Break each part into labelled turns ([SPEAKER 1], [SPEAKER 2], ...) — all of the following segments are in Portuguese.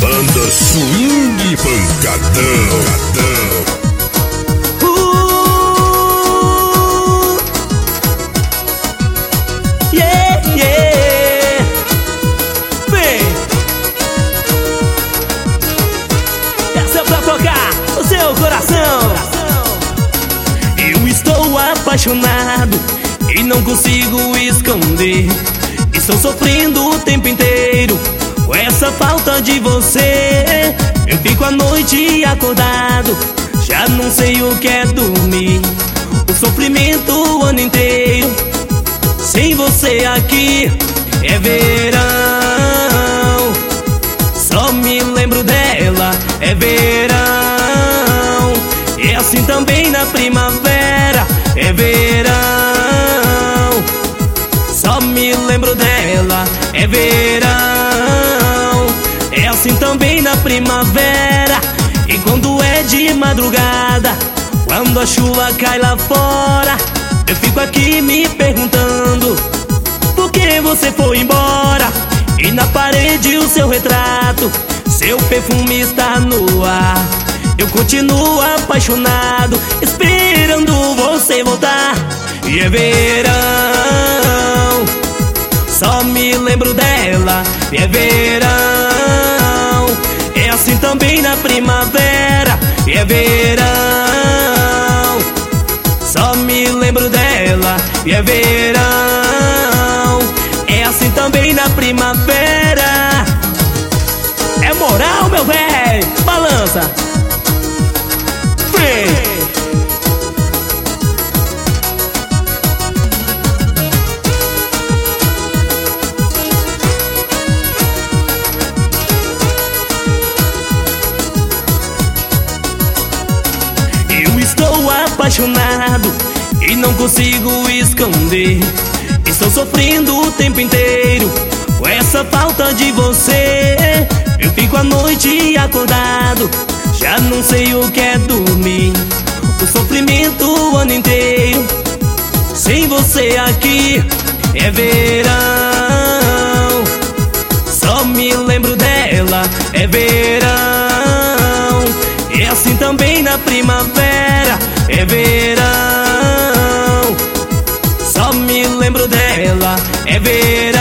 [SPEAKER 1] Banda Swing Pancadão.
[SPEAKER 2] Vem! Essa é pra tocar o seu coração. Eu estou apaixonado e não consigo esconder. Estou sofrendo o tempo inteiro com essa falta de você. Eu fico a noite acordado, já não sei o que é dormir. O sofrimento o ano inteiro, sem você aqui é verão. Só me lembro dela, é verão. E assim também na primavera, é verão. Só me lembro dela, é verão. É assim também na primavera. E quando é de madrugada, quando a chuva cai lá fora, eu fico aqui me perguntando por que você foi embora. E na parede o seu retrato, seu perfume está no ar. Eu continuo apaixonado, esperando você voltar. E é verão, só me lembro dela. E é verão, é assim também na primavera. E é verão, só me lembro dela. E é verão, é assim também na primavera. É moral, meu véi, balança. Vem! Eu estou apaixonado e não consigo esconder. Estou sofrendo o tempo inteiro com essa falta de você. Eu fico a noite acordado, já não sei o que é dormir. O sofrimento o ano inteiro, sem você aqui é verão. Só me lembro dela, é verão. E assim também na primavera, é verão. Só me lembro dela, é verão.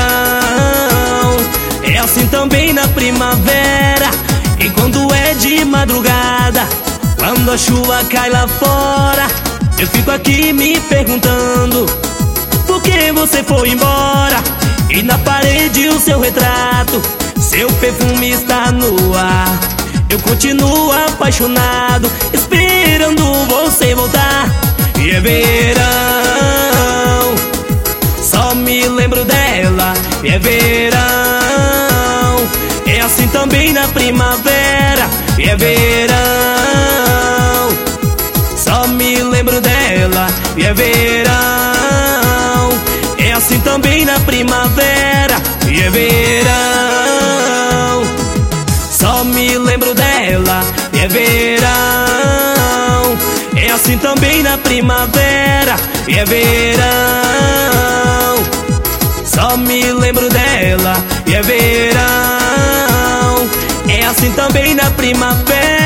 [SPEAKER 2] É assim também na primavera. E quando é de madrugada, quando a chuva cai lá fora, eu fico aqui me perguntando por que você foi embora. E na parede o seu retrato, seu perfume está no ar. Eu continuo apaixonado, esperando você voltar. E é verão, só me lembro dela. E é verão, é assim também na primavera. E é verão, só me lembro dela. E é verão, é assim também na primavera. E é verão, só me lembro dela. E é verão, é assim também na primavera. E é verão, só me lembro dela. E é verão, é assim também na primavera.